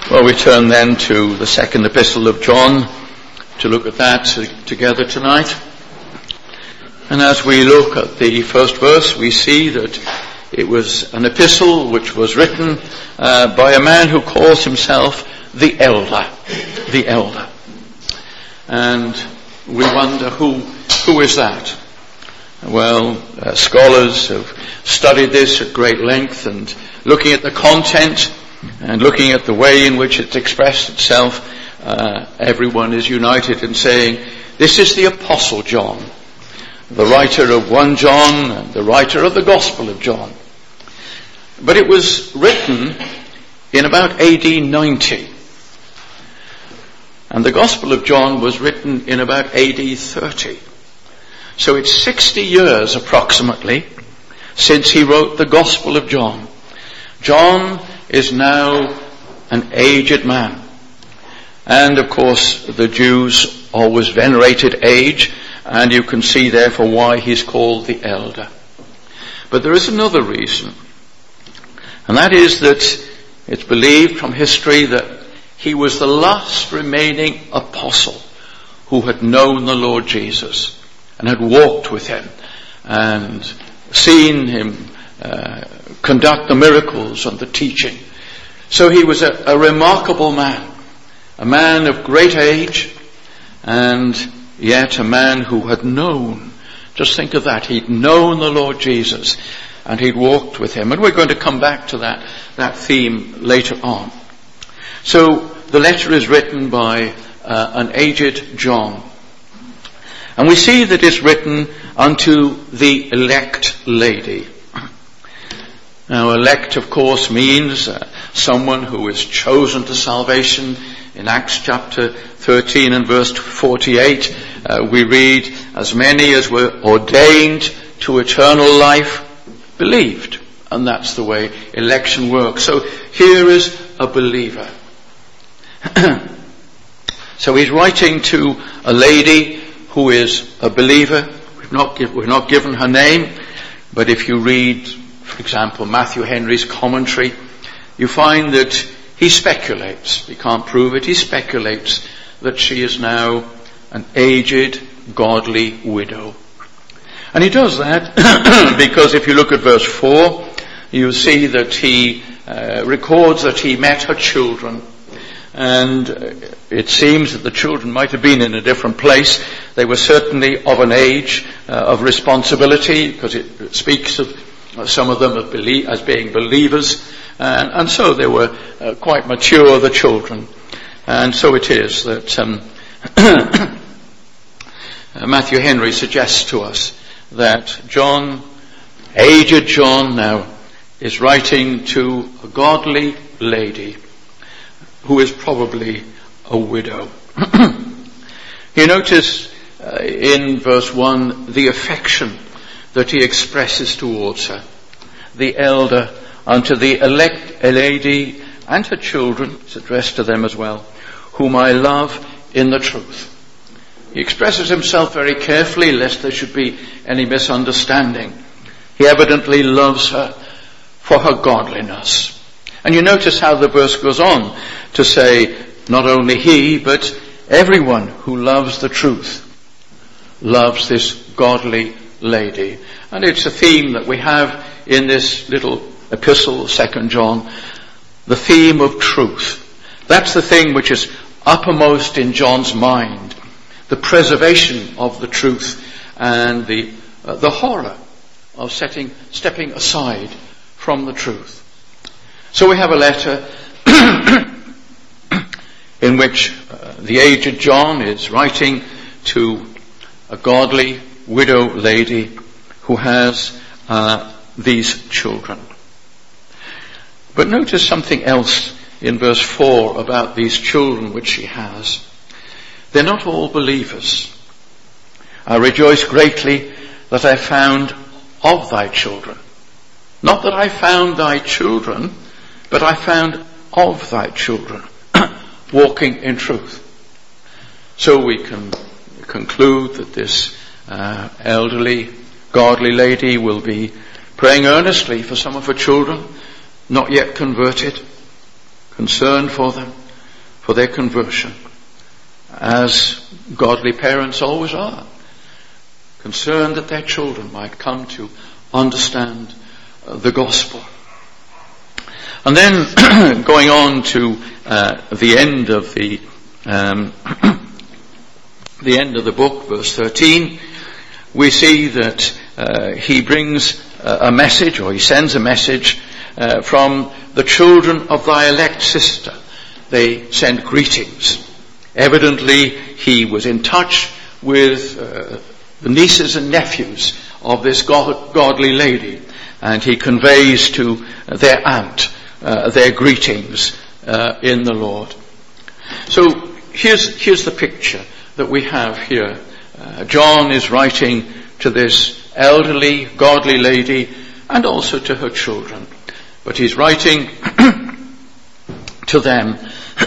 Well, we turn then to the second epistle of John to look at that together tonight. And as we look at the first verse, we see that it was an epistle which was written by a man who calls himself the Elder. The Elder. And we wonder who is that? Well, scholars have studied this at great length, and looking at the content and looking at the way in which it's expressed itself, everyone is united in saying, this is the Apostle John, the writer of 1 John and the writer of the Gospel of John. But it was written in about AD 90. And the Gospel of John was written in about AD 30. So it's 60 years approximately since he wrote the Gospel of John. John is now an aged man. And of course the Jews always venerated age, and you can see therefore why he's called the Elder. But there is another reason, and that is that it's believed from history that he was the last remaining apostle who had known the Lord Jesus and had walked with him and seen him conduct the miracles and the teaching. So he was a remarkable man, a man of great age, and yet a man who had known, just think of that, he'd known the Lord Jesus and he'd walked with him. And we're going to come back to that theme later on. So the letter is written by an aged John. And we see that it's written unto the elect lady. Now, elect, of course, means someone who is chosen to salvation. In Acts chapter 13 and verse 48, we read, as many as were ordained to eternal life believed. And that's the way election works. So here is a believer. So he's writing to a lady who is a believer. We're not given her name, but if you read, for example, Matthew Henry's commentary, you find that he speculates, we can't prove it, he speculates that she is now an aged, godly widow. And he does that because if you look at verse 4, you see that he records that he met her children. And it seems that the children might have been in a different place. They were certainly of an age of responsibility, because it speaks of some of them as being believers. And so they were quite mature, the children. And so it is that Matthew Henry suggests to us that John, aged John now, is writing to a godly lady who is probably a widow. You notice in verse 1 the affection that he expresses towards her. The elder unto the elect lady and her children, it's addressed to them as well, whom I love in the truth. He expresses himself very carefully lest there should be any misunderstanding. He evidently loves her for her godliness. And you notice how the verse goes on to say, not only he, but everyone who loves the truth loves this godly lady. And it's a theme that we have in this little epistle, 2 John, the theme of truth. That's the thing which is uppermost in John's mind, the preservation of the truth and the horror of stepping aside from the truth. So we have a letter in which the aged John is writing to a godly widow lady who has these children. But notice something else in verse 4 about these children which she has. They're not all believers. I rejoice greatly that I found of thy children. Not that I found thy children, but I found of thy children walking in truth. So we can conclude that this elderly, godly lady will be praying earnestly for some of her children not yet converted, concerned for them, for their conversion, as godly parents always are, concerned that their children might come to understand the gospel. And then going on to the end of the end of the book, verse 13, we see that he brings a message, or he sends a message from the children of thy elect sister. They send greetings. Evidently, he was in touch with the nieces and nephews of this godly lady, and he conveys to their aunt their greetings in the Lord. So here's the picture that we have here. John is writing to this elderly, godly lady, and also to her children. But he's writing to them,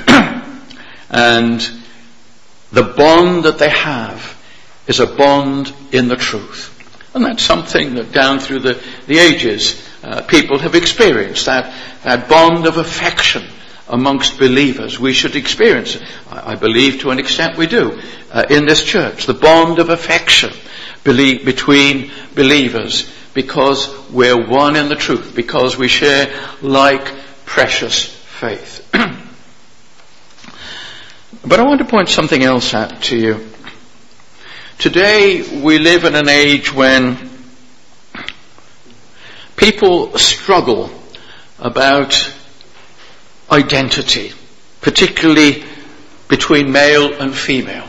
and the bond that they have is a bond in the truth. And that's something that down through the ages people have experienced, that bond of affection amongst believers. We should experience it. I believe to an extent we do in this church. The bond of affection between believers, because we're one in the truth, because we share like precious faith. But I want to point something else out to you. Today we live in an age when people struggle about identity, particularly between male and female.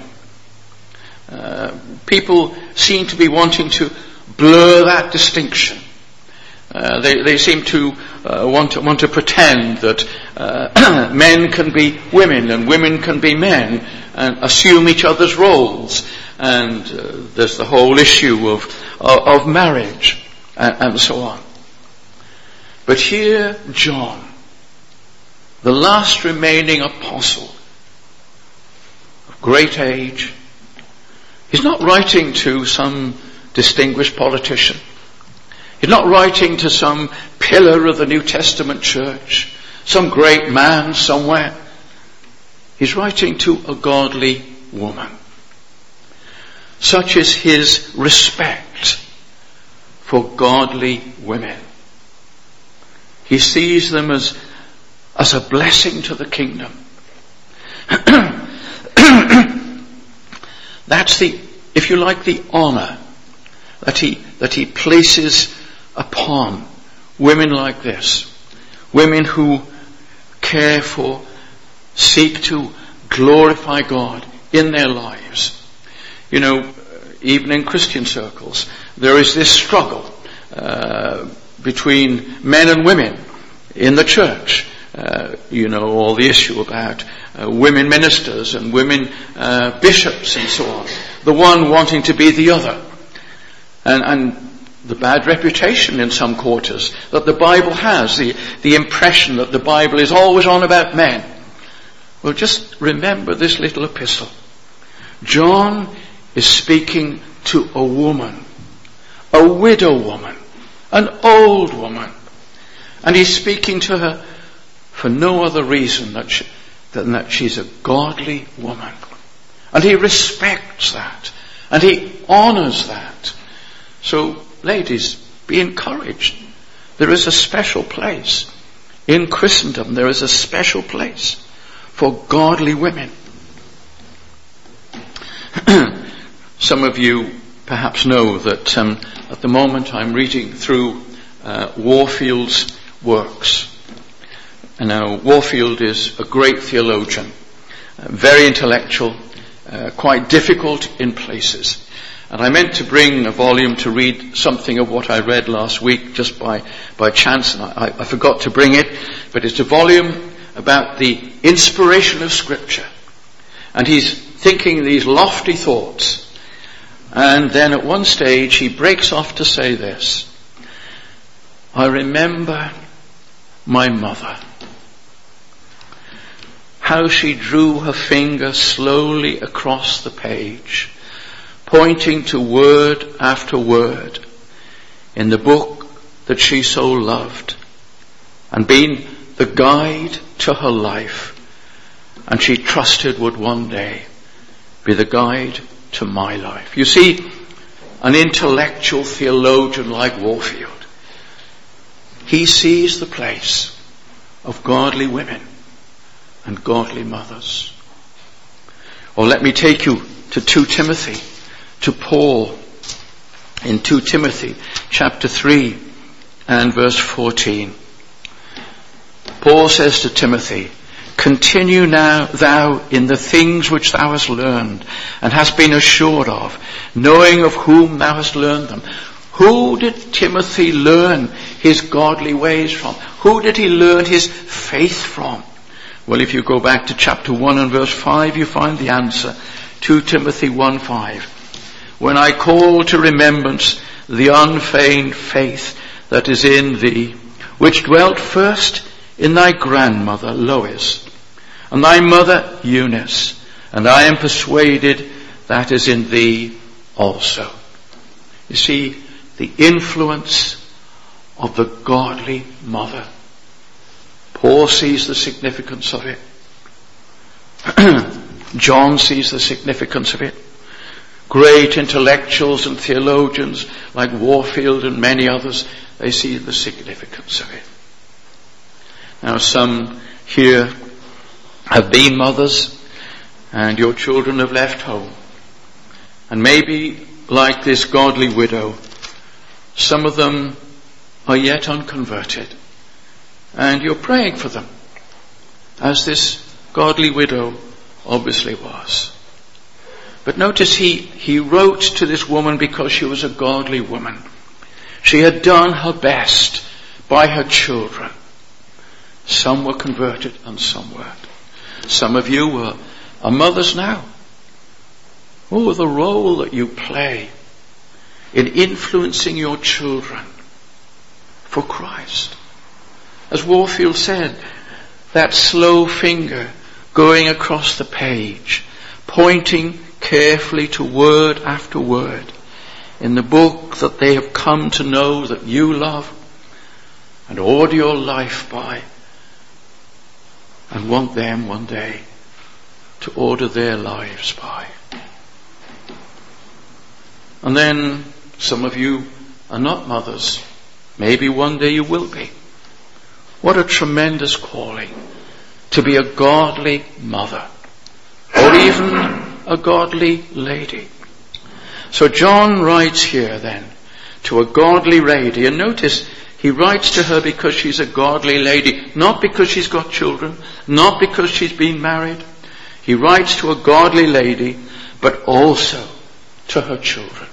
People seem to be wanting to blur that distinction. They seem to want to pretend that men can be women and women can be men, and assume each other's roles. And there's the whole issue of marriage and so on. But here John, the last remaining apostle of great age, he's not writing to some distinguished politician. He's not writing to some pillar of the New Testament church, some great man somewhere. He's writing to a godly woman. Such is his respect for godly women. He sees them as a blessing to the kingdom. That's if you like, the honor that he places upon women like this. Women who care for, seek to glorify God in their lives. You know, even in Christian circles, there is this struggle between men and women in the church. You know, all the issue about women ministers and women bishops and so on. The one wanting to be the other. And the bad reputation in some quarters that the Bible has, the impression that the Bible is always on about men. Well, just remember this little epistle. John is speaking to a woman, a widow woman, an old woman. And he's speaking to her for no other reason than that she's a godly woman. And he respects that. And he honors that. So, ladies, be encouraged. There is a special place. In Christendom, there is a special place for godly women. Some of you perhaps know that at the moment I'm reading through Warfield's works. And now Warfield is a great theologian, very intellectual, quite difficult in places. And I meant to bring a volume to read something of what I read last week just by chance, and I forgot to bring it. But it's a volume about the inspiration of Scripture. And he's thinking these lofty thoughts. And then at one stage he breaks off to say this: I remember my mother, how she drew her finger slowly across the page, pointing to word after word in the book that she so loved, and been the guide to her life, and she trusted would one day be the guide to my life. You see, an intellectual theologian like Warfield, he sees the place of godly women and godly mothers. Or let me take you to 2 Timothy, to Paul in 2 Timothy chapter 3 and verse 14. Paul says to Timothy, "Continue now thou in the things which thou hast learned and hast been assured of, knowing of whom thou hast learned them." Who did Timothy learn his godly ways from? Who did he learn his faith from? Well, if you go back to chapter 1 and verse 5, you find the answer. 2 Timothy 1:5. "When I call to remembrance the unfeigned faith that is in thee, which dwelt first in thy grandmother Lois, and thy mother Eunice, and I am persuaded that is in thee also." You see, the influence of the godly mother. Paul sees the significance of it. John sees the significance of it. Great intellectuals and theologians like Warfield and many others, they see the significance of it. Now, some here have been mothers, and your children have left home. And maybe, like this godly widow, some of them are yet unconverted. And you're praying for them, as this godly widow obviously was. But notice he wrote to this woman because she was a godly woman. She had done her best by her children. Some were converted and some weren't. Some of you are mothers now. Oh, the role that you play in influencing your children for Christ. As Warfield said, that slow finger going across the page, pointing carefully to word after word in the book that they have come to know that you love and order your life by, and want them one day to order their lives by. And then some of you are not mothers. Maybe one day you will be. What a tremendous calling to be a godly mother, or even a godly lady. So John writes here then to a godly lady, and notice he writes to her because she's a godly lady, not because she's got children, not because she's been married. He writes to a godly lady, but also to her children.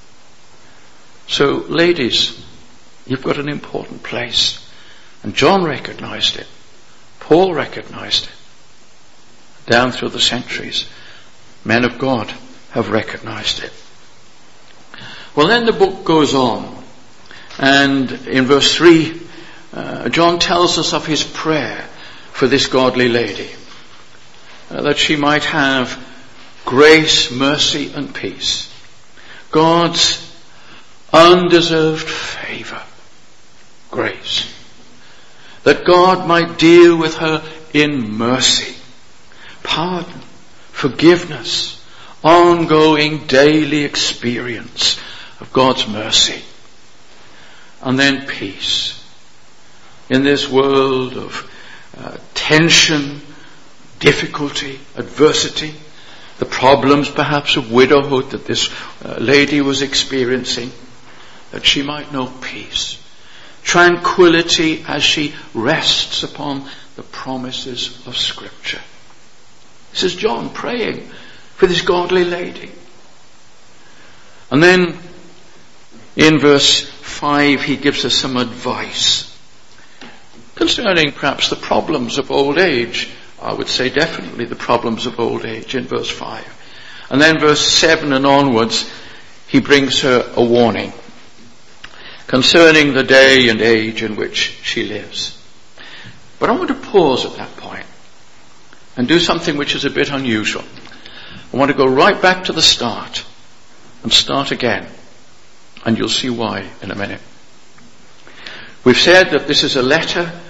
So ladies, you've got an important place. And John recognized it. Paul recognized it. Down through the centuries, men of God have recognized it. Well, then the book goes on. And in verse 3, John tells us of his prayer for this godly lady. That she might have grace, mercy, and peace. God's undeserved favor. Grace. That God might deal with her in mercy, pardon, forgiveness, ongoing daily experience of God's mercy. And then peace. In this world of tension, difficulty, adversity, the problems perhaps of widowhood that this lady was experiencing, that she might know peace. Tranquility as she rests upon the promises of Scripture. This is John praying for this godly lady. And then in verse 5 he gives us some advice concerning perhaps the problems of old age. I would say definitely the problems of old age in verse 5. And then verse 7 and onwards he brings her a warning concerning the day and age in which she lives. But I want to pause at that point and do something which is a bit unusual. I want to go right back to the start and start again. And you'll see why in a minute. We've said that this is a letter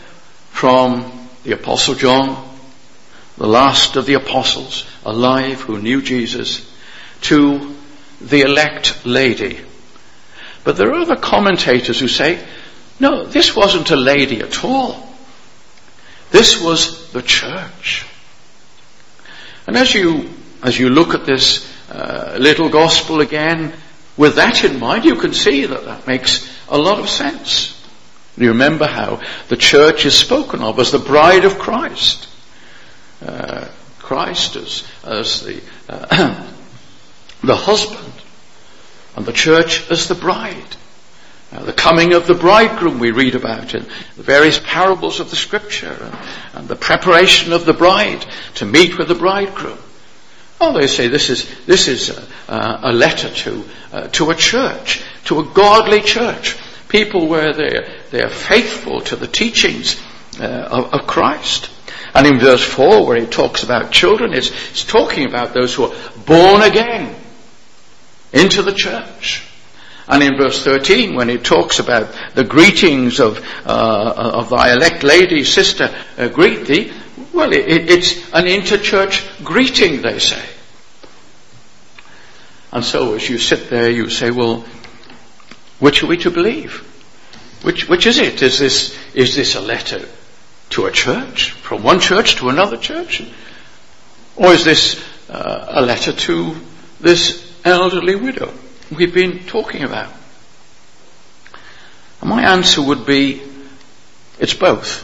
from the Apostle John, the last of the apostles alive who knew Jesus, to the elect lady. But there are other commentators who say, no, this wasn't a lady at all. This was the church. And as you look at this little gospel again, with that in mind, you can see that makes a lot of sense. You remember how the church is spoken of as the bride of Christ. Christ as the the husband, and the church as the bride. The coming of the bridegroom we read about in the various parables of the Scripture, and the preparation of the bride to meet with the bridegroom. Oh, they say this is a letter to a church, to a godly church, people where they are faithful to the teachings of Christ. And in verse 4, where he talks about children, it's talking about those who are born again into the church. And in verse 13, when he talks about the greetings of thy elect lady, sister, greet thee, well, it's an interchurch greeting, they say. And so as you sit there, you say, well, which are we to believe? Which is it? Is this a letter to a church, from one church to another church? Or is this a letter to this elderly widow we've been talking about? And my answer would be, it's both.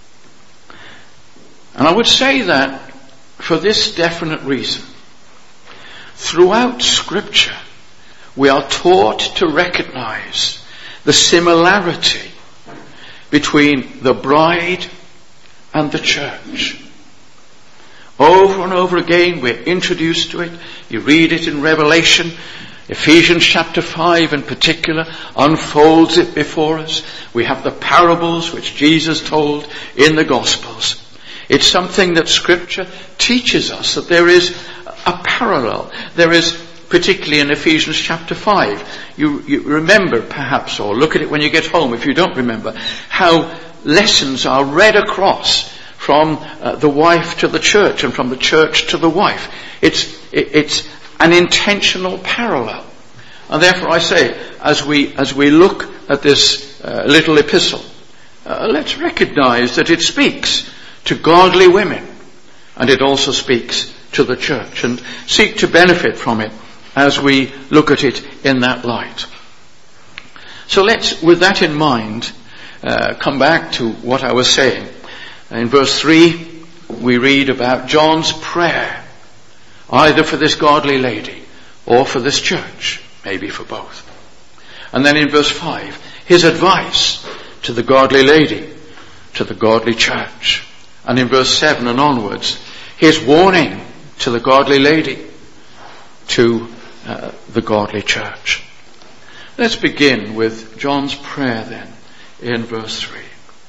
And I would say that for this definite reason. Throughout Scripture, we are taught to recognize the similarity between the bride and the church. Over and over again, we're introduced to it. You read it in Revelation. Ephesians chapter 5 in particular unfolds it before us. We have the parables which Jesus told in the Gospels. It's something that Scripture teaches us, that there is a parallel. There is, particularly in Ephesians chapter 5, you remember perhaps, or look at it when you get home if you don't remember, how lessons are read across from the wife to the church and from the church to the wife. It's an intentional parallel. And therefore I say, as we look at this little epistle, let's recognize that it speaks to godly women, and it also speaks to the church, and seek to benefit from it as we look at it in that light. So let's, with that in mind, come back to what I was saying. In verse 3, we read about John's prayer, either for this godly lady or for this church, maybe for both. And then in verse 5, his advice to the godly lady, to the godly church. And in verse 7 and onwards, his warning to the godly lady, to the godly church. Let's begin with John's prayer then, in verse 3.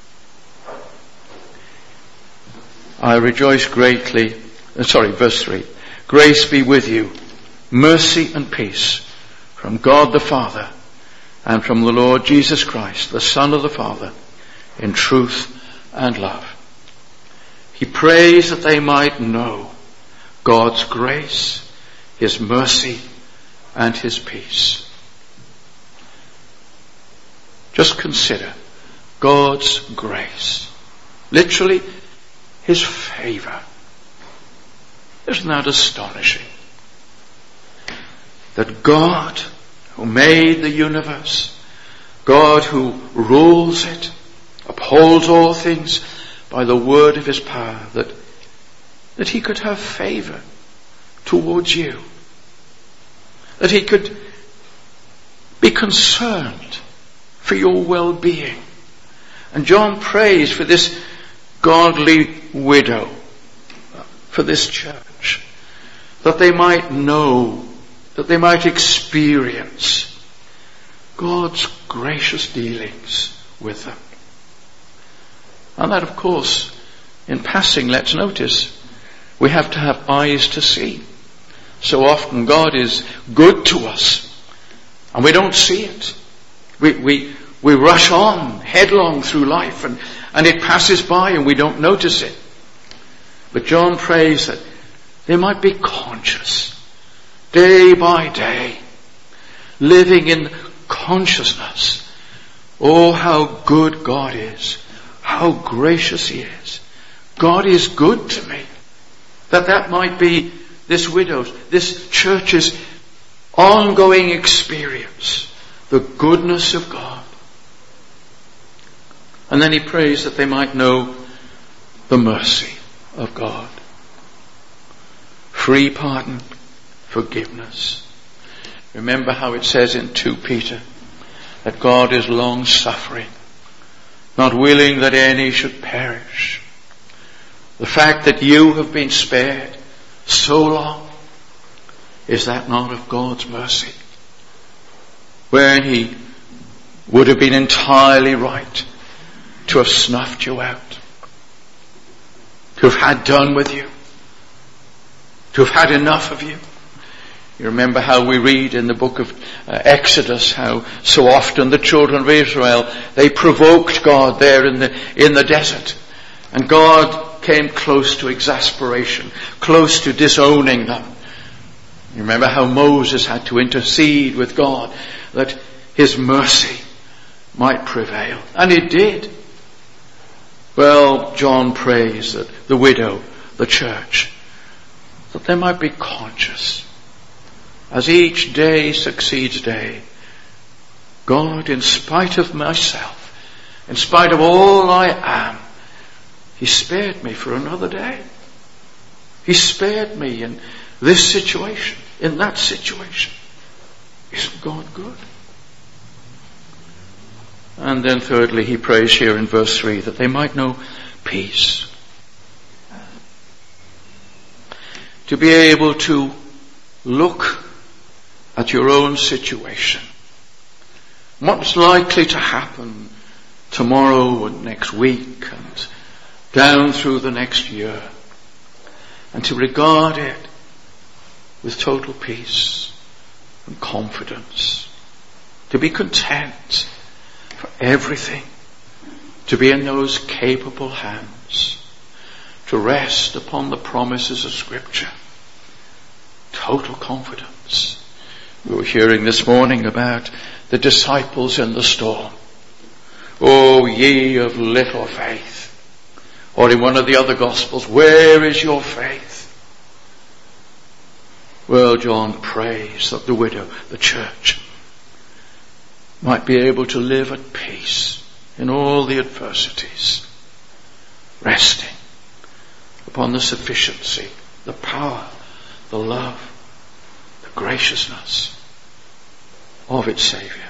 I rejoice greatly, verse 3. Grace be with you, mercy and peace from God the Father and from the Lord Jesus Christ, the Son of the Father, in truth and love. He prays that they might know God's grace, His mercy, and His peace. Just consider God's grace. Literally, His favor. Isn't that astonishing? That God, who made the universe, God who rules it, upholds all things by the word of His power, that He could have favor towards you. That He could be concerned for your well-being. And John prays for this godly widow, for this church, that they might know, that they might experience God's gracious dealings with them. And that, of course, in passing, let's notice, we have to have eyes to see. So often God is good to us, and we don't see it. We rush on headlong through life, and it passes by and we don't notice it. But John prays that they might be conscious, day by day, living in consciousness. Oh, how good God is. How gracious He is. God is good to me. That might be this widow's, this church's ongoing experience. The goodness of God. And then he prays that they might know the mercy of God. Free pardon, forgiveness. Remember how it says in 2 Peter that God is long-suffering, not willing that any should perish. The fact that you have been spared so long, is that not of God's mercy? When He would have been entirely right to have snuffed you out, to have had done with you, to have had enough of you. You remember how we read in the book of Exodus how so often the children of Israel, they provoked God there in the desert. And God came close to exasperation, close to disowning them. You remember how Moses had to intercede with God that His mercy might prevail. And it did. Well, John prays that the widow, the church, that they might be conscious as each day succeeds day. God, in spite of myself, in spite of all I am, He spared me for another day. He spared me in this situation, in that situation. Isn't God good? And then thirdly, he prays here in verse 3 that they might know peace. To be able to look at your own situation. What's likely to happen tomorrow and next week and down through the next year. And to regard it with total peace and confidence. To be content for everything to be in those capable hands. To rest upon the promises of Scripture. Total confidence. We were hearing this morning about the disciples in the storm. O ye of little faith. Or in one of the other Gospels, where is your faith? Well, John prays that the widow, the church, might be able to live at peace in all the adversities, resting upon the sufficiency, the power, the love, the graciousness of its Saviour.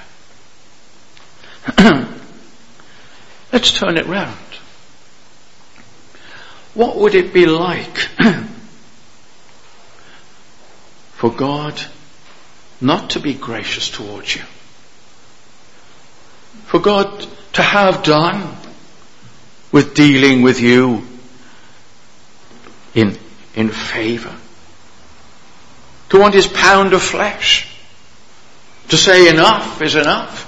Let's turn it round. What would it be like for God not to be gracious towards you? For God to have done with dealing with you in favour? To want His pound of flesh? To say enough is enough?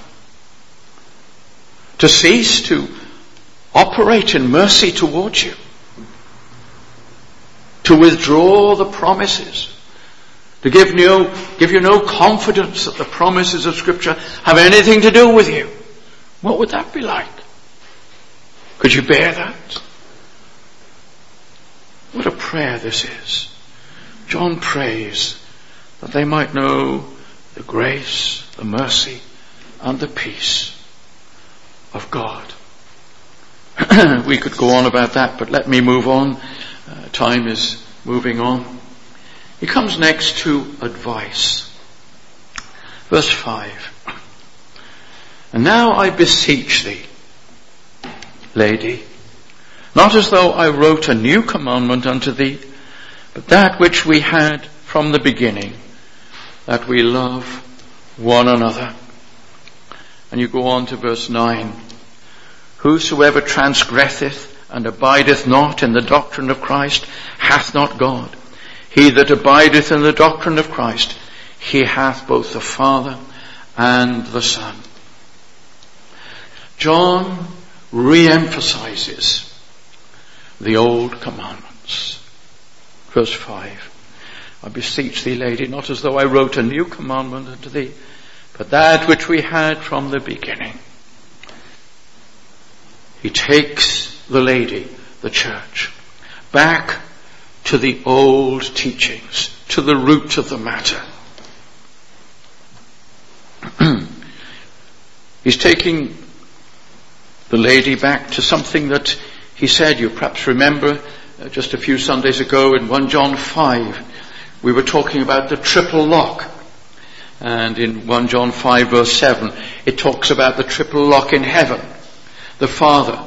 To cease to operate in mercy towards you? To withdraw the promises? To give you no confidence that the promises of Scripture have anything to do with you? What would that be like? Could you bear that? What a prayer this is. John prays that they might know the grace, the mercy, and the peace of God. We could go on about that, but let me move on. Time is moving on. He comes next to advice. Verse 5. And now I beseech thee, lady, not as though I wrote a new commandment unto thee, but that which we had from the beginning, that we love one another. And you go on to verse 9. Whosoever transgresseth and abideth not in the doctrine of Christ hath not God. He that abideth in the doctrine of Christ, he hath both the Father and the Son. John re-emphasizes the old commandments. Verse 5. I beseech thee, lady, not as though I wrote a new commandment unto thee, but that which we had from the beginning. He takes the lady, the church, back to the old teachings, to the root of the matter. He's taking the lady back to something that he said, you perhaps remember, just a few Sundays ago in 1 John 5, we were talking about the triple lock. And in 1 John 5 verse 7, it talks about the triple lock in heaven. The Father,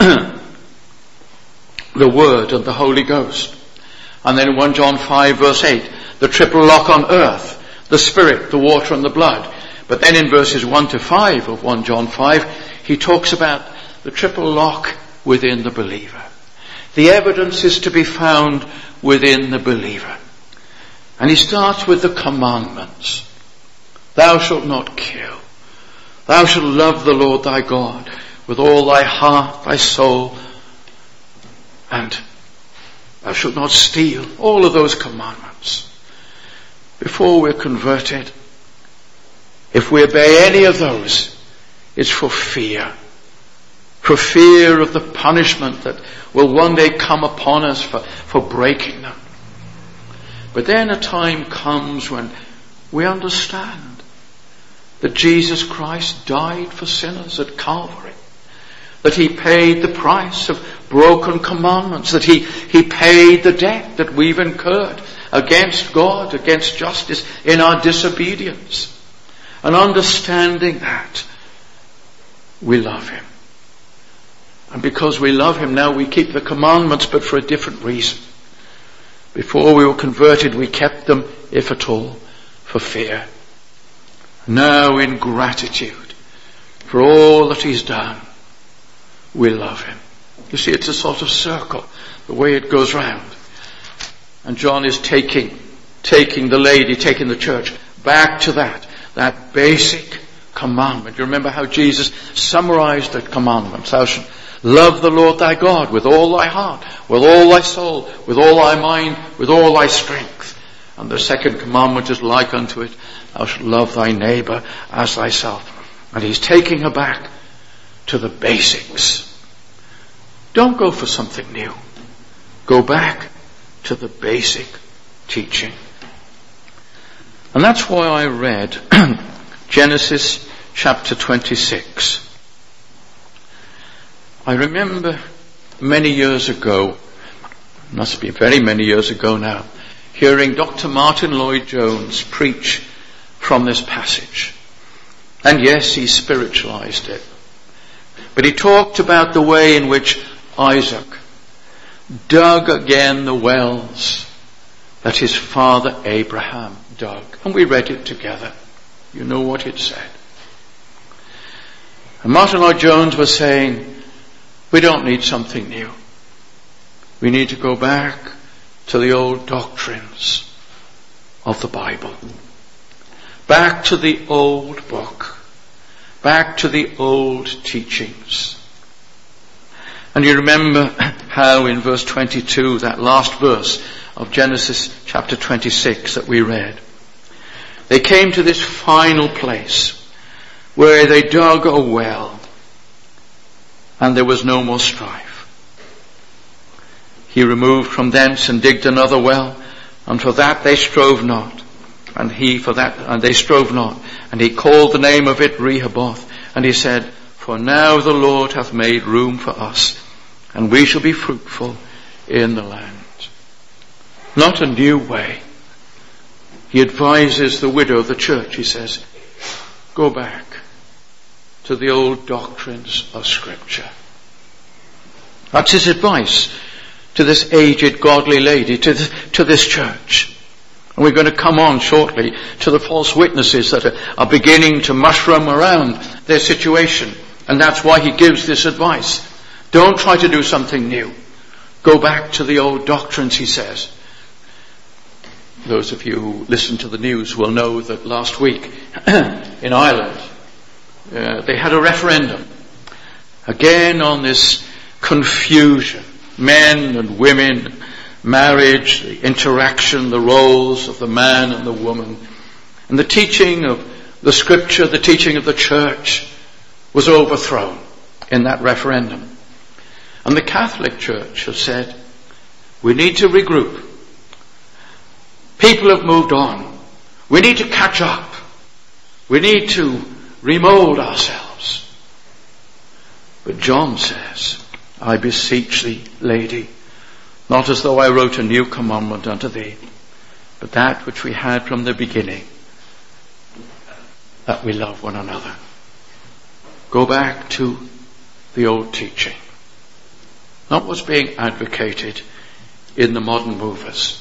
the Word and the Holy Ghost. And then in 1 John 5 verse 8, the triple lock on earth, the Spirit, the water and the blood. But then in verses 1 to 5 of 1 John 5, he talks about the triple lock within the believer. The evidence is to be found within the believer. And he starts with the commandments. Thou shalt not kill. Thou shalt love the Lord thy God with all thy heart, thy soul, and thou shalt not steal. All of those commandments. Before we're converted, if we obey any of those, it's for fear. For fear of the punishment that will one day come upon us for breaking them. But then a time comes when we understand that Jesus Christ died for sinners at Calvary. That he paid the price of broken commandments. That he paid the debt that we've incurred against God, against justice in our disobedience. And understanding that, we love him. And because we love him now, we keep the commandments, but for a different reason. Before we were converted, we kept them, if at all, for fear. Now in gratitude for all that he's done, we love him. You see, it's a sort of circle, the way it goes round. And John is taking the lady, taking the church back to that basic commandment. You remember how Jesus summarized the commandments. Thou shalt love the Lord thy God with all thy heart, with all thy soul, with all thy mind, with all thy strength. And the second commandment is like unto it. Thou shalt love thy neighbor as thyself. And he's taking her back to the basics. Don't go for something new. Go back to the basic teaching. And that's why I read Genesis chapter 26. I remember many years ago, must be very many years ago now, hearing Dr. Martin Lloyd-Jones preach from this passage. And yes, he spiritualized it. But he talked about the way in which Isaac dug again the wells that his father Abraham dug. And we read it together. You know what it said. And Martin Lloyd-Jones was saying, we don't need something new. We need to go back to the old doctrines of the Bible. Back to the old book. Back to the old teachings. And you remember how in verse 22, that last verse of Genesis chapter 26 that we read, they came to this final place where they dug a well and there was no more strife. He removed from thence and digged another well, and for that they strove not. And they strove not. And he called the name of it Rehoboth. And he said, for now the Lord hath made room for us, and we shall be fruitful in the land. Not a new way. He advises the widow of the church, he says, go back to the old doctrines of Scripture. That's his advice to this aged godly lady, to this church. And we're going to come on shortly to the false witnesses that are beginning to mushroom around their situation. And that's why he gives this advice. Don't try to do something new. Go back to the old doctrines, he says. Those of you who listen to the news will know that last week in Ireland, they had a referendum. again on this confusion, men and women, marriage, the interaction, the roles of the man and the woman. And the teaching of the scripture, the teaching of the church was overthrown in that referendum. And the Catholic Church has said, we need to regroup. People have moved on. We need to catch up. We need to remold ourselves. But John says, I beseech thee, lady, not as though I wrote a new commandment unto thee, but that which we had from the beginning, that we love one another. Go back to the old teaching, not what's being advocated in the modern movers.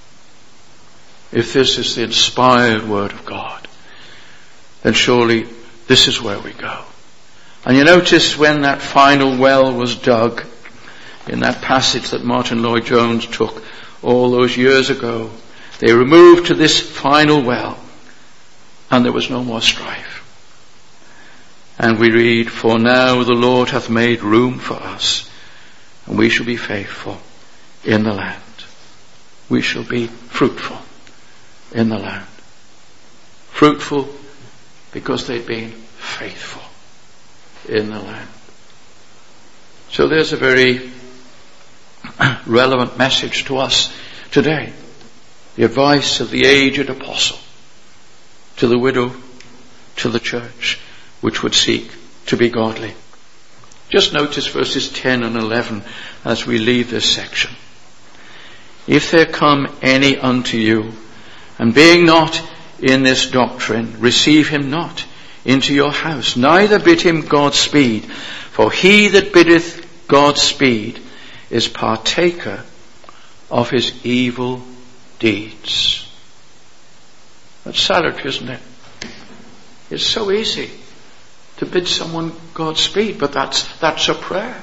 If this is the inspired word of God, then surely this is where we go. And you notice when that final well was dug, in that passage that Martin Lloyd-Jones took all those years ago, they removed to this final well, and there was no more strife. And we read, for now the Lord hath made room for us, and we shall be faithful in the land. We shall be fruitful in the land. Fruitful because they've been faithful in the land. So there's a very relevant message to us today. The advice of the aged apostle to the widow, to the church, which would seek to be godly. Just notice verses 10 and 11 as we leave this section. If there come any unto you, and being not in this doctrine, receive him not into your house, neither bid him Godspeed, for he that biddeth Godspeed is partaker of his evil deeds. That's salutary, isn't it? It's so easy to bid someone Godspeed, but that's a prayer.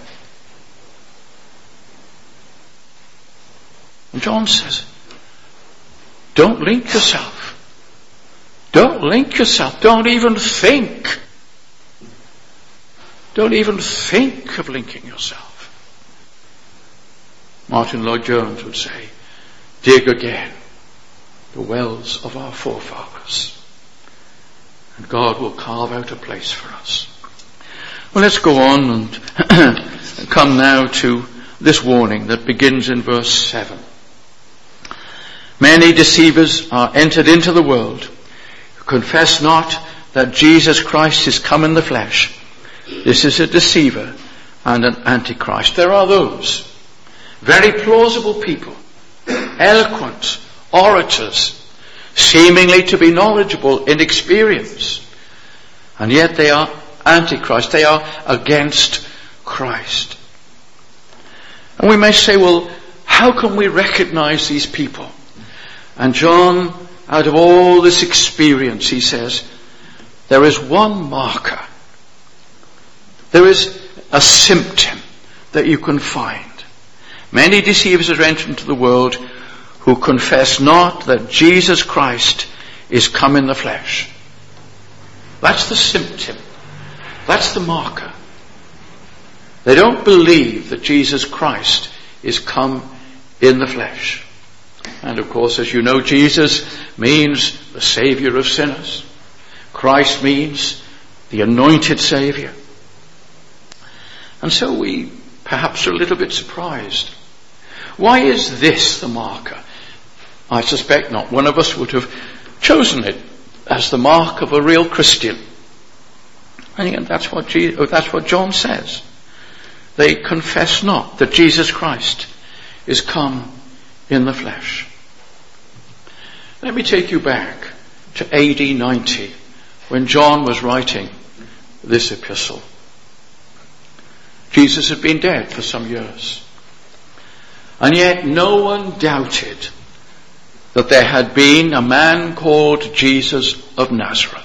And John says, don't link yourself. Don't link yourself. Don't even think. Don't even think of linking yourself. Martin Lloyd-Jones would say, dig again the wells of our forefathers, and God will carve out a place for us. Well, let's go on and come now to this warning that begins in verse 7. Many deceivers are entered into the world, who confess not that Jesus Christ is come in the flesh. This is a deceiver and an antichrist. There are those very plausible people, eloquent orators, seemingly to be knowledgeable in experience, and yet they are antichrist. They are against Christ. And we may say, well, how can we recognize these people? And John, out of all this experience, he says, there is one marker. There is a symptom that you can find. Many deceivers are entered into the world who confess not that Jesus Christ is come in the flesh. That's the symptom. That's the marker. They don't believe that Jesus Christ is come in the flesh. And of course, as you know, Jesus means the Saviour of sinners. Christ means the anointed Saviour. And so we perhaps are a little bit surprised. Why is this the marker? I suspect not one of us would have chosen it as the mark of a real Christian. And yet that's what John says. They confess not that Jesus Christ is come in the flesh. Let me take you back to AD 90, when John was writing this epistle. Jesus had been dead for some years. And yet no one doubted that there had been a man called Jesus of Nazareth.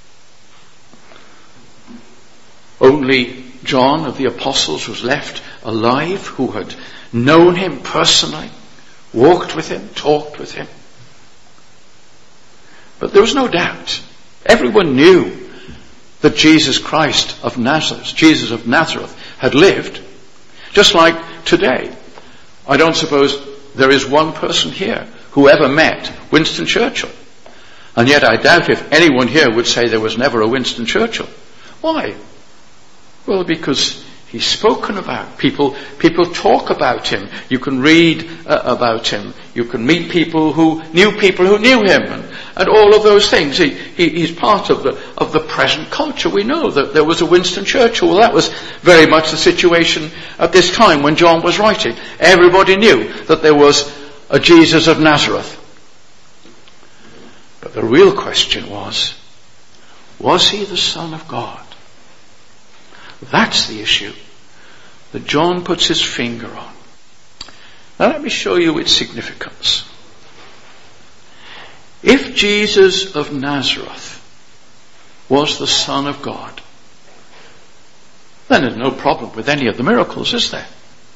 Only John of the Apostles was left alive, who had known him personally, walked with him, talked with him. But there was no doubt. Everyone knew that Jesus Christ of Nazareth, Jesus of Nazareth, had lived, just like today. I don't suppose there is one person here who ever met Winston Churchill. And yet I doubt if anyone here would say there was never a Winston Churchill. Why? Well, because he's spoken about. People talk about him. You can read about him. You can meet people who knew him, and all of those things. He's part of the present culture. We know that there was a Winston Churchill. Well, that was very much the situation at this time when John was writing. Everybody knew that there was a Jesus of Nazareth. But the real question was he the Son of God? That's the issue that John puts his finger on. Now let me show you its significance. If Jesus of Nazareth was the Son of God, then there's no problem with any of the miracles, is there?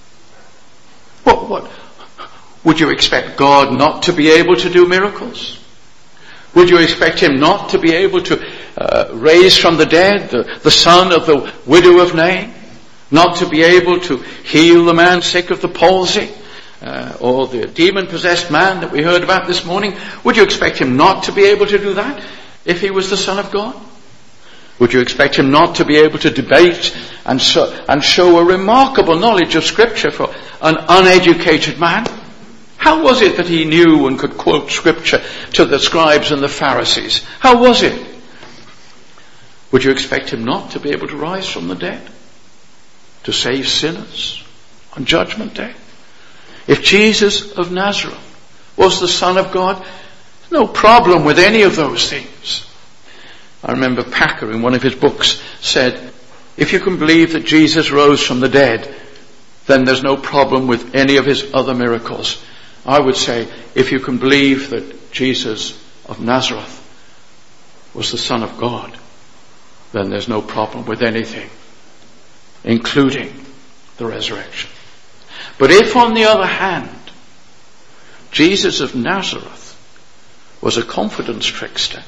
What? Would you expect God not to be able to do miracles? Would you expect him not to be able to raise from the dead the son of the widow of Nain? Not to be able to heal the man sick of the palsy? Or the demon-possessed man that we heard about this morning? Would you expect him not to be able to do that if he was the Son of God? Would you expect him not to be able to debate and show a remarkable knowledge of Scripture for an uneducated man? How was it that he knew and could quote Scripture to the scribes and the Pharisees? How was it? Would you expect him not to be able to rise from the dead? To save sinners on Judgment Day? If Jesus of Nazareth was the Son of God, no problem with any of those things. I remember Packer in one of his books said, if you can believe that Jesus rose from the dead, then there's no problem with any of his other miracles. I would say, if you can believe that Jesus of Nazareth was the Son of God, then there's no problem with anything, including the resurrection. But if, on the other hand, Jesus of Nazareth was a confidence trickster,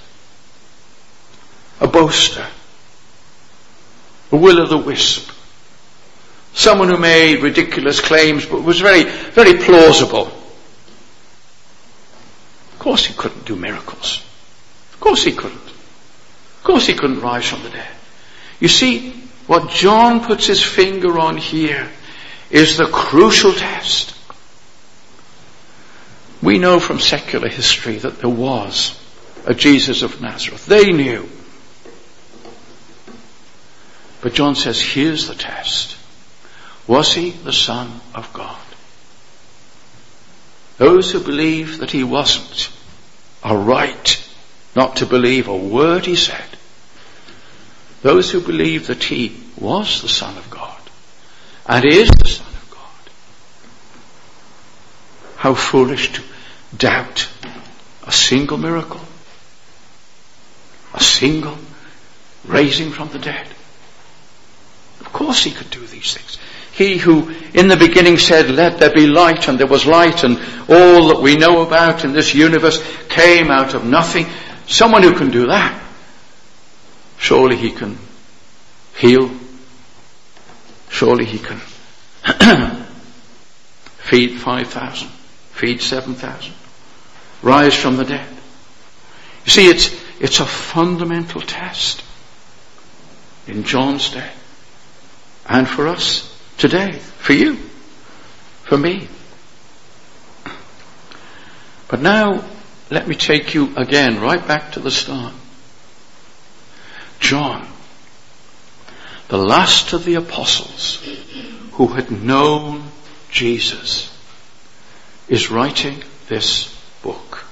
a boaster, a will-o'-the-wisp, someone who made ridiculous claims but was very, very plausible, of course he couldn't do miracles. Of course he couldn't. Of course he couldn't rise from the dead. You see, what John puts his finger on here is the crucial test. We know from secular history that there was a Jesus of Nazareth. They knew. But John says, here's the test. Was he the Son of God? Those who believe that he wasn't are right not to believe a word he said. Those who believe that he was the Son of God and is the Son of God, how foolish to doubt a single miracle, a single raising from the dead. Of course he could do these things. He who in the beginning said, let there be light, and there was light, and all that we know about in this universe came out of nothing. Someone who can do that, surely he can heal. Surely he can feed 5,000, feed 7,000, rise from the dead. You see, it's a fundamental test in John's day, and for us today, for you, for me. But now, let me take you again right back to the start. John, the last of the apostles who had known Jesus, is writing this book.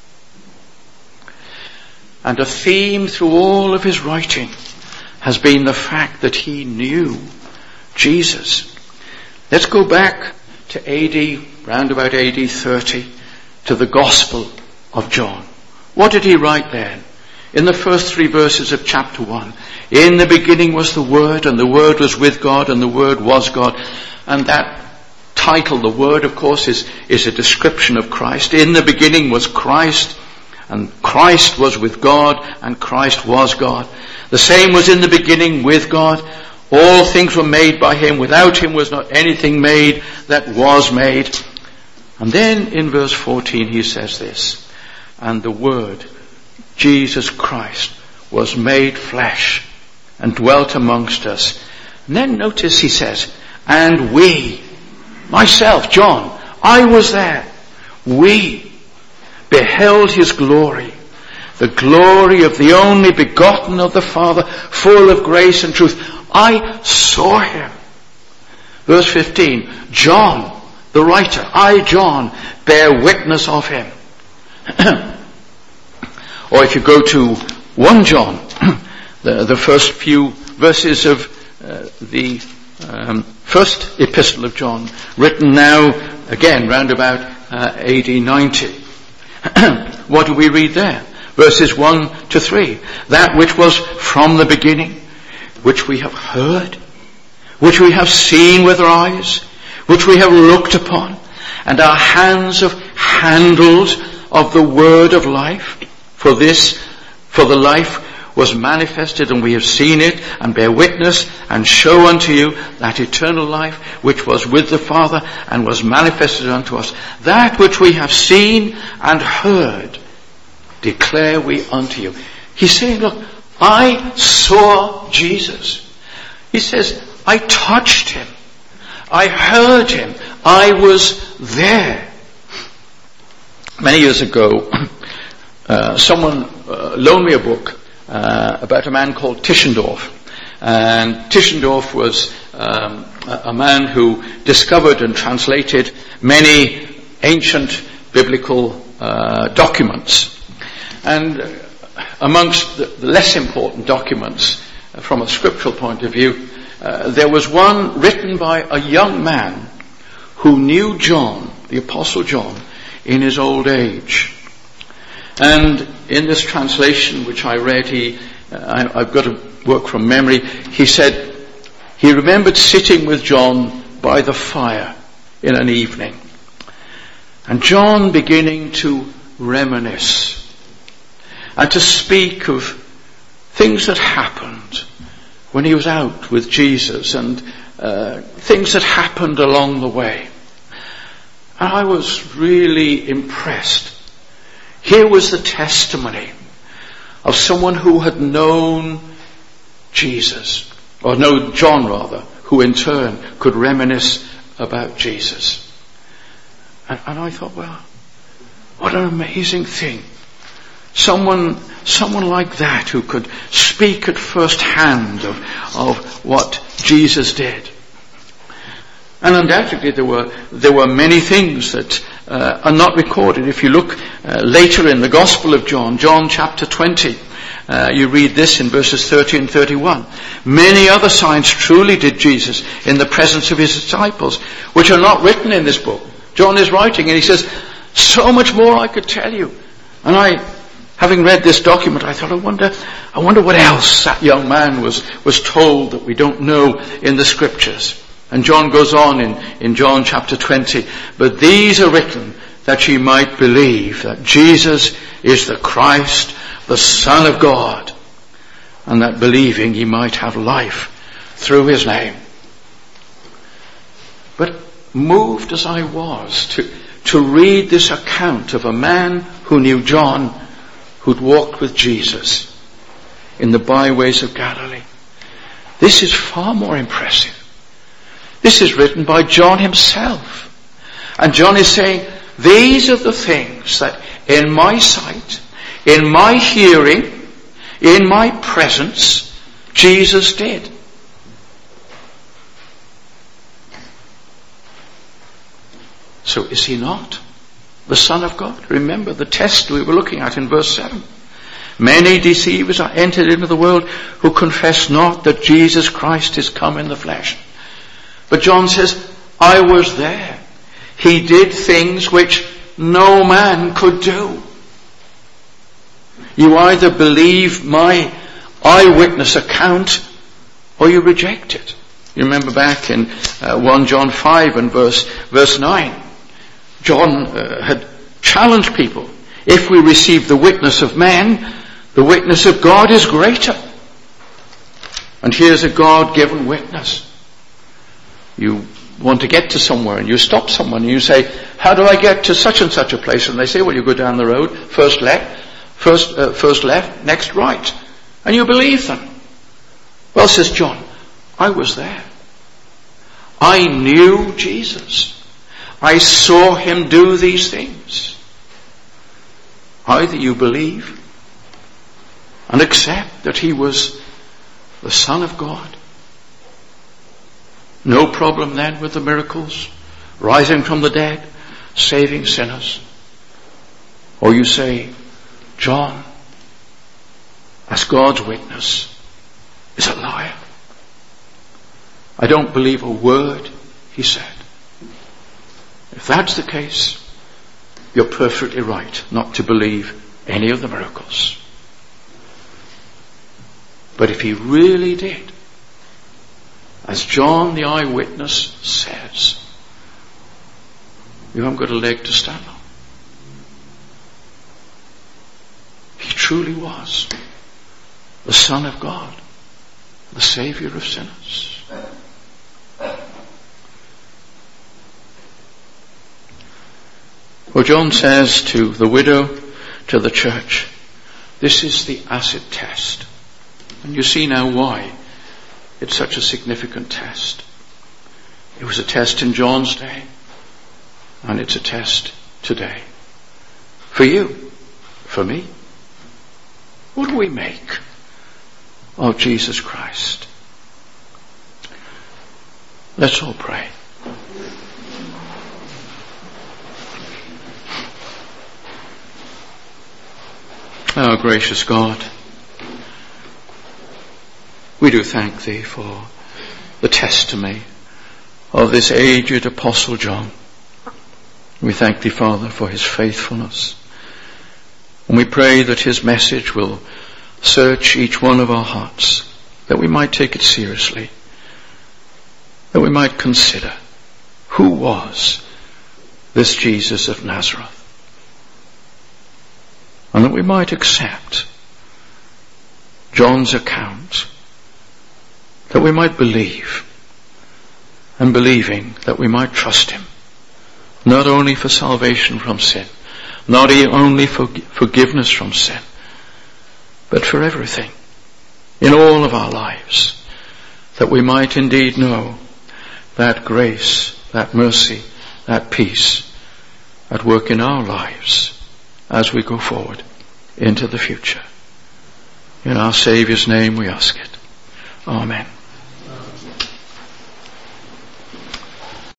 And a theme through all of his writing has been the fact that he knew Jesus. Let's go back to round about AD 30, to the Gospel of John. What did he write then? In the first 3 verses of chapter 1, in the beginning was the Word, and the Word was with God, and the Word was God. And that title, the Word, of course, is a description of Christ. In the beginning was Christ, And Christ was with God, and Christ was God. The same was in the beginning with God. All things were made by him. Without him was not anything made that was made. And then in verse 14 he says this, and the Word, Jesus Christ, was made flesh and dwelt amongst us. And then notice he says, and we, myself, John, I was there. We beheld his glory, the glory of the only begotten of the Father, full of grace and truth. I saw him. Verse 15, John, the writer, I, John, bear witness of him. Or if you go to 1 John, the first few verses of the first epistle of John, written now, again, round about AD 90. What do we read there? Verses 1 to 3. That which was from the beginning, which we have heard, which we have seen with our eyes, which we have looked upon, and our hands have handled of the word of life. For the life was manifested, and we have seen it, and bear witness, and show unto you that eternal life which was with the Father, and was manifested unto us. That which we have seen and heard declare we unto you. He's saying, look, I saw Jesus. He says, I touched him. I heard him. I was there. Many years ago, someone loaned me a book about a man called Tischendorf. And Tischendorf was a man who discovered and translated many ancient biblical documents. And amongst the less important documents from a scriptural point of view, there was one written by a young man who knew John, the Apostle John, in his old age. And in this translation which I read, I've got to work from memory, he said he remembered sitting with John by the fire in an evening, and John beginning to reminisce and to speak of things that happened when he was out with Jesus, and things that happened along the way. And I was really impressed. Here was the testimony of someone who had known Jesus, or known John rather, who in turn could reminisce about Jesus. And I thought, well, what an amazing thing. Someone like that who could speak at first hand of what Jesus did. And undoubtedly there were many things that are not recorded. If you look later in the Gospel of John, John chapter 20, you read this in verses 30 and 31. Many other signs truly did Jesus in the presence of his disciples, which are not written in this book. John is writing and he says, so much more I could tell you. And having read this document, I thought, I wonder what else that young man was told that we don't know in the scriptures. And John goes on in John chapter 20, but these are written that ye might believe that Jesus is the Christ, the Son of God, and that believing ye might have life through his name. But moved as I was to read this account of a man who knew John, who'd walked with Jesus in the byways of Galilee, this is far more impressive. This is written by John himself. And John is saying, these are the things that in my sight, in my hearing, in my presence, Jesus did. So is he not the Son of God? Remember the test we were looking at in verse 7. Many deceivers are entered into the world who confess not that Jesus Christ is come in the flesh. But John says, I was there. He did things which no man could do. You either believe my eyewitness account or you reject it. You remember back in 1 John 5 and verse 9. John had challenged people If we receive the witness of man, the witness of God is greater. And here's a God-given witness. You want to get to somewhere and you stop someone and you say, how do I get to such and such a place? And they say, well, you go down the road, first left, next right. And you believe them. Well, says John, I was there. I knew Jesus. I saw him do these things. Either you believe and accept that he was the Son of God. No problem then with the miracles, rising from the dead, saving sinners. Or you say, John, as God's witness, is a liar. I don't believe a word he said. If that's the case, you're perfectly right not to believe any of the miracles. But if he really did, as John the eyewitness says, you haven't got a leg to stand on. He truly was the Son of God, the Savior of sinners. Well, John says to the widow, to the church, this is the acid test. And you see now why it's such a significant test. It was a test in John's day, and it's a test today. For you, for me. What do we make of Jesus Christ? Let's all pray. Our gracious God, we do thank thee for the testimony of this aged Apostle John. We thank thee, Father, for his faithfulness. And we pray that his message will search each one of our hearts, that we might take it seriously, that we might consider who was this Jesus of Nazareth, and that we might accept John's account, that we might believe, and believing that we might trust him, not only for salvation from sin, not only for forgiveness from sin, but for everything in all of our lives, that we might indeed know that grace, that mercy, that peace at work in our lives as we go forward into the future. In our Saviour's name we ask it. Amen.